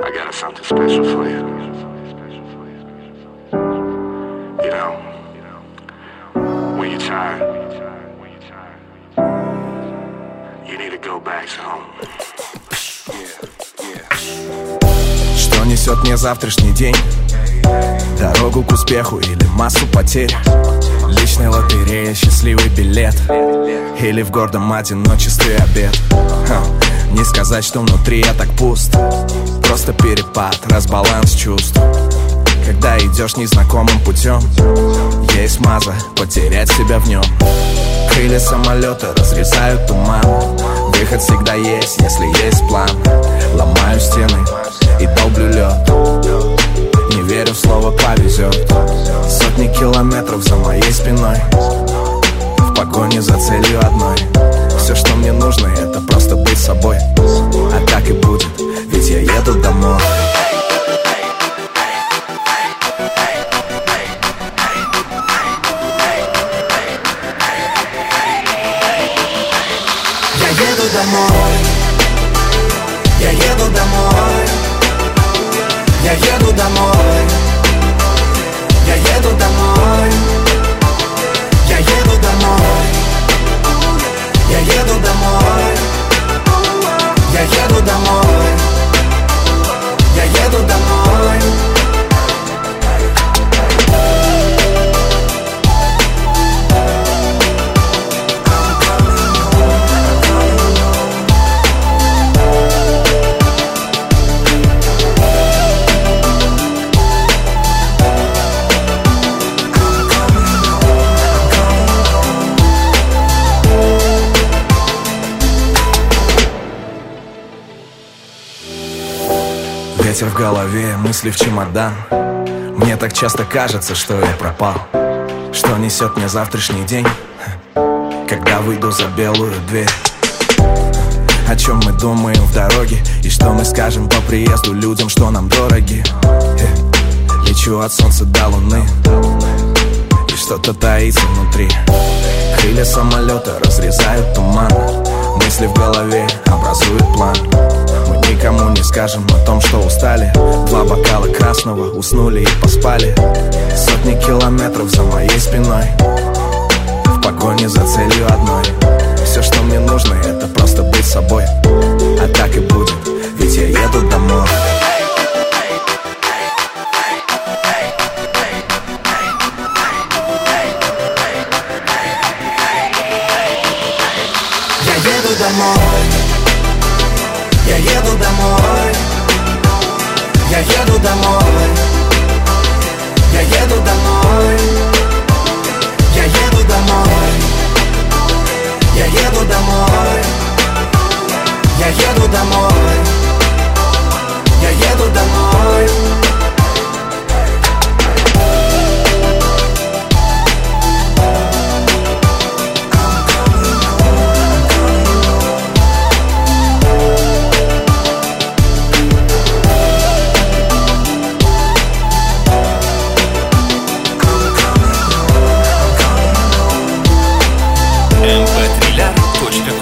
I got something special for you. You know, when you're tired, you need to go back home. Что несет мне завтрашний день? Дорогу к успеху или массу потерь? Личная лотерея, счастливый билет, или в гордом одиночестве обед? Не сказать, что внутри я так пуст, просто перепад, разбаланс чувств. Когда идешь незнакомым путем, есть маза, потерять себя в нем. Крылья самолета разрезают туман. Выход всегда есть, если есть план. Ломаю стены и долблю лед. Не верю в слово «повезет». Сотни километров за моей спиной, в погоне за целью одной. Все, что мне нужно, это просто быть собой. А так и будет, ведь я еду домой. Я еду домой. Я еду домой. Я еду домой. Я еду домой. Я еду домой. Я еду домой. Я еду домой. Я еду домой. Ветер в голове, мысли в чемодан. Мне так часто кажется, что я пропал. Что несет мне завтрашний день, когда выйду за белую дверь? О чем мы думаем в дороге, и что мы скажем по приезду людям, что нам дороги? Лечу от солнца до луны, и что-то таится внутри. Крылья самолета разрезают туман. Мысли в голове образуют план. Мы никому не скажем о том, что устали. 2 бокала красного, уснули и поспали. Сотни километров за моей спиной, в погоне за целью одной. Все, что мне нужно, это просто быть собой. А так и будет, ведь я еду домой. Я еду домой. Я еду домой. Я еду домой. Я еду домой. Я еду домой. Я еду домой. Я еду домой. Я еду домой. mp3lar.ru